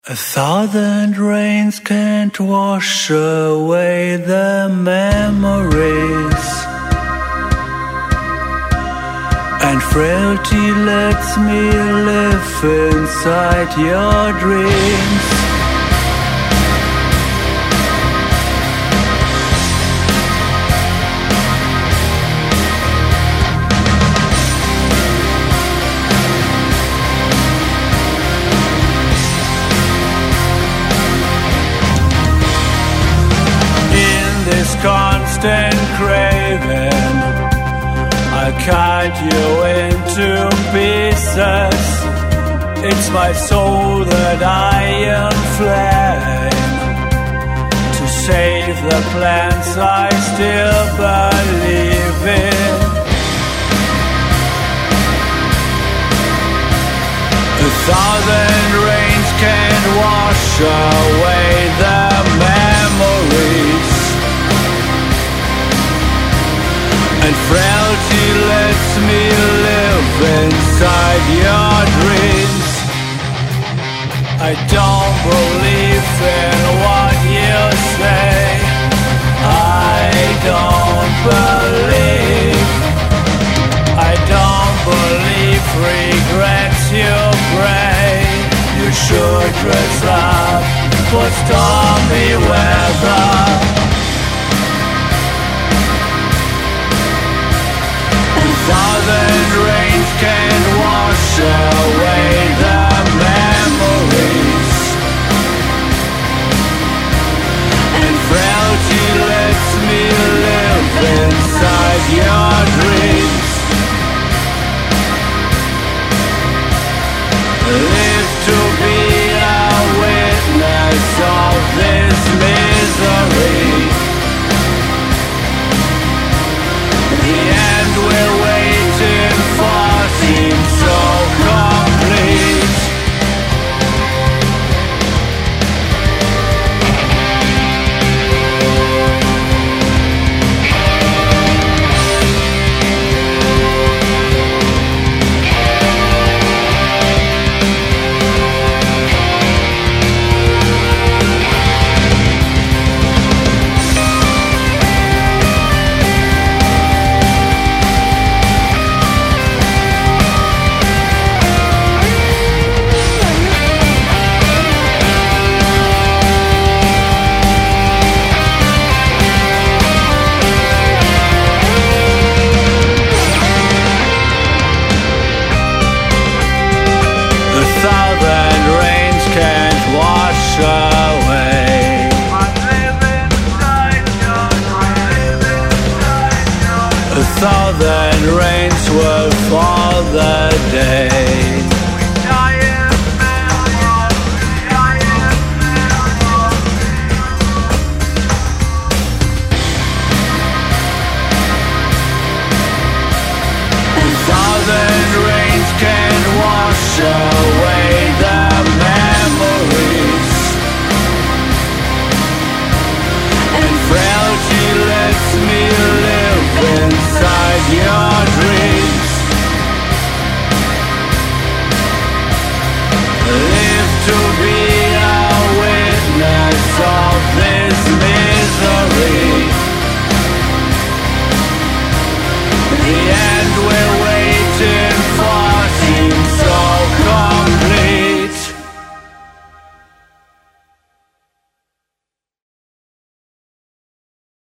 1,000 rains can't wash away the memories, and frailty lets me live inside your dreams. This constant craving, I cut you into pieces. It's my soul that I inflame to save the plants I still believe in. 1,000 rains can't wash away the memories, and frailty lets me live inside your dreams. I don't believe in what you say. I don't believe regrets you pray. You should dress up for stormy weather. 1,000 rains can't wash away